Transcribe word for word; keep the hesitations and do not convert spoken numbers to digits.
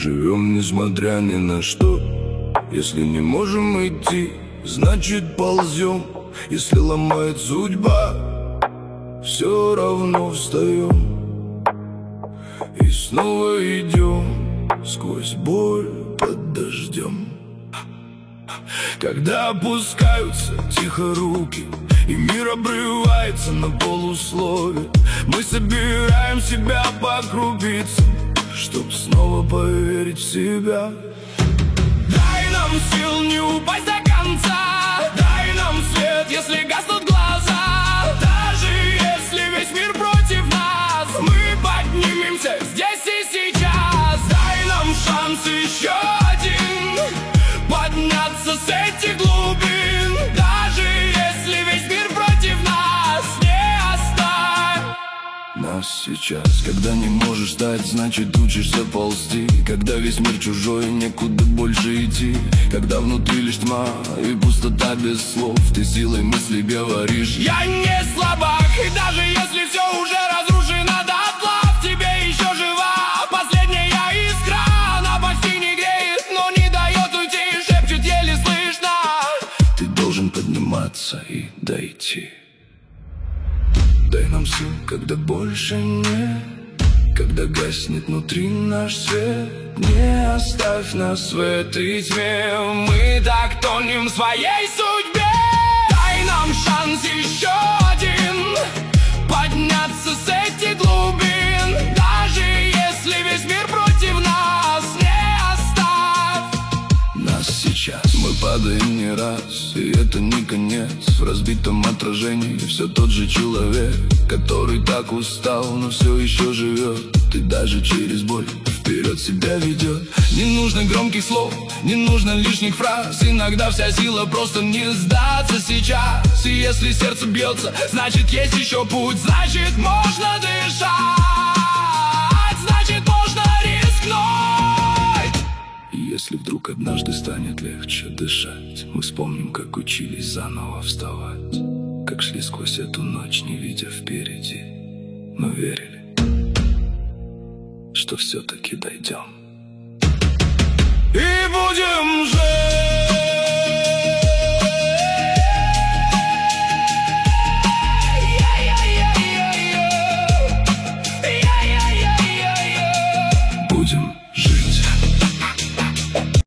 живем несмотря ни на что. Если не можем идти, значит ползем. Если ломает судьба, все равно встаем и снова идем сквозь боль под дождем. Когда опускаются тихо руки и мир обрывается на полуслове, мы собираем себя по крупицам, чтоб снова поверить в себя. Дай нам сил не упасть до конца, дай нам свет, если гаснут глаза. Даже если весь мир против нас, мы поднимемся здесь и сейчас. Дай нам шанс еще один подняться с этих глубин. Даже если весь мир против нас, не оставь нас сейчас. Когда не можешь встать, значит учишься ползти. Когда весь мир чужой, некуда больше идти. Когда внутри лишь тьма и пустота без слов, ты силой мысли говоришь: я не слабак. И даже если все уже разрушено дотла, в тебе еще жива последняя искра. Она почти не греет, но не дает уйти, шепчет еле слышно: ты должен подниматься и дойти. Дай нам сил, когда больше нет, когда гаснет внутри наш свет. Не оставь нас в этой тьме, мы так тонем в своей судьбе. Дай нам шанс еще один подняться с этих глубин. Даже если весь мир против нас, не оставь нас сейчас. Мы падаем не раз, и это не конец. В разбитом отражении все тот же человек, который так устал, но все еще живет. И даже через боль вперед себя ведет. Не нужно громких слов, не нужно лишних фраз. Иногда вся сила просто не сдаться сейчас. И если сердце бьется, значит есть еще путь. Значит можно дышать, значит можно рискнуть. И если вдруг однажды станет легче дышать, мы вспомним, как учились заново вставать, как шли сквозь эту ночь, не видя впереди, но верили, что все-таки дойдем.